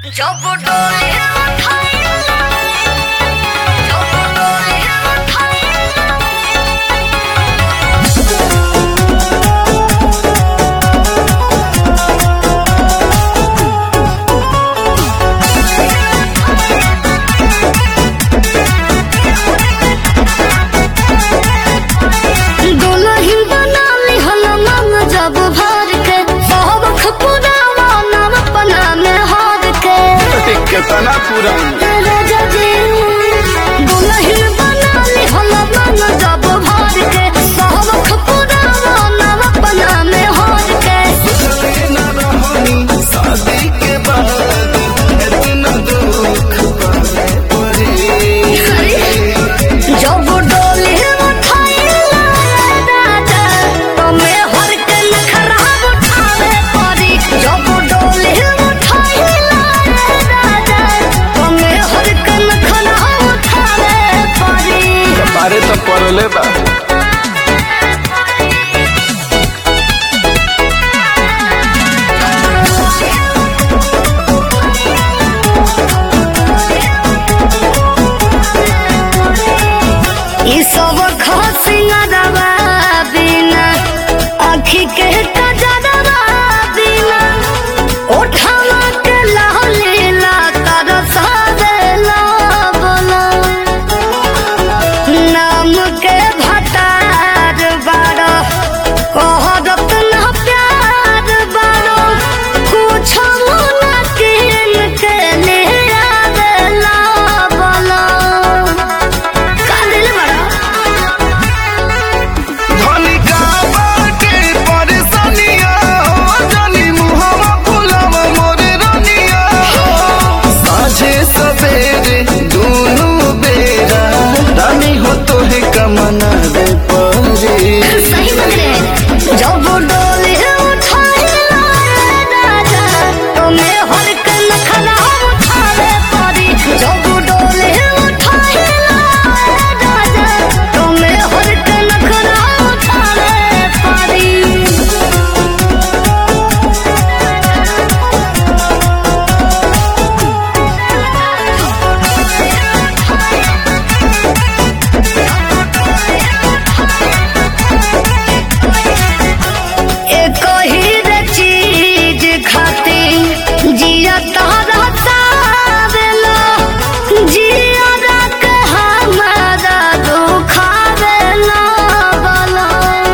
जब डोले उठाइला जब डोले उठाइला दुल्हन बना लिहल मांग जब भर के सब खपुरावा नाम अपना में हार के कितना पुरान राजा जी दुल्हन बना लिहल मांग जब भर के सब खपुरावा नाम अपना में हार के न रहनी शादी के बाद इतना दुख पड़े जब डोले उठाइला राजा तमे हर के नखरा उठावे पड़ी जब डोले उठाइला राजा तमे हर के नखरा उठावे पड़ी बारे तो पड़ले बा ई सब खसिंगरवा बिना आँखी के कजरवा बिना ओठवा के लहलीला तरसावेला बोला नाम के भटार बारो कहरत न प्यार बारो कुछ मुना किन के ले आवेला बोला कादिल बड़ा धनी का बाटे परेशानिया हो जनी मुहवा फुलावा मोरे रनिया हो साझे सवेरे दोनों बेरा रानी हो तो है कमना दे परे सही बदले जब डोले उठाइला राजा तुम्हें हर के नखरा उठावे पड़ी जब डोले उठाइला राजा तुम्हें हर के नखरा उठावे पड़ी एक ही रे चीज खातिर जिया तारा सावेला जिया रख हमारा दुखावेला बोला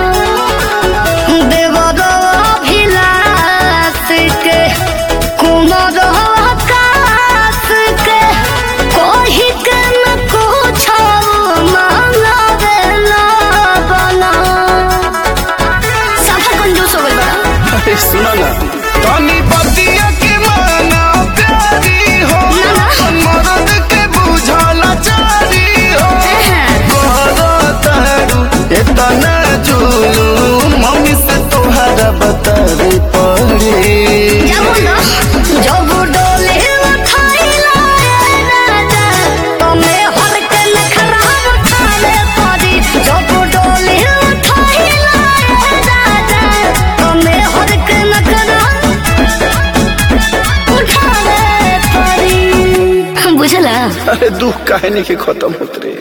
देवरो अभिलाष के कुमार आकाश के कोही के न कुछ मांगावेला बोला साफा कंजूस हो गइल बड़ा अरे सुना ना तनी बतिया के माना प्यारी हो मर्द के बुझाला चारी हो करो तारू इतना जुलूम मम्मी से तोहरा बतावे पड़े जब डोले उठाइला राजा तमे हर के नखरा उठावे पड़ी जब डोले उठाइला राजा तमे हर के नखरा उठावे पड़ी बुझला अरे दुख काहे नहीं के खत्म होत रे।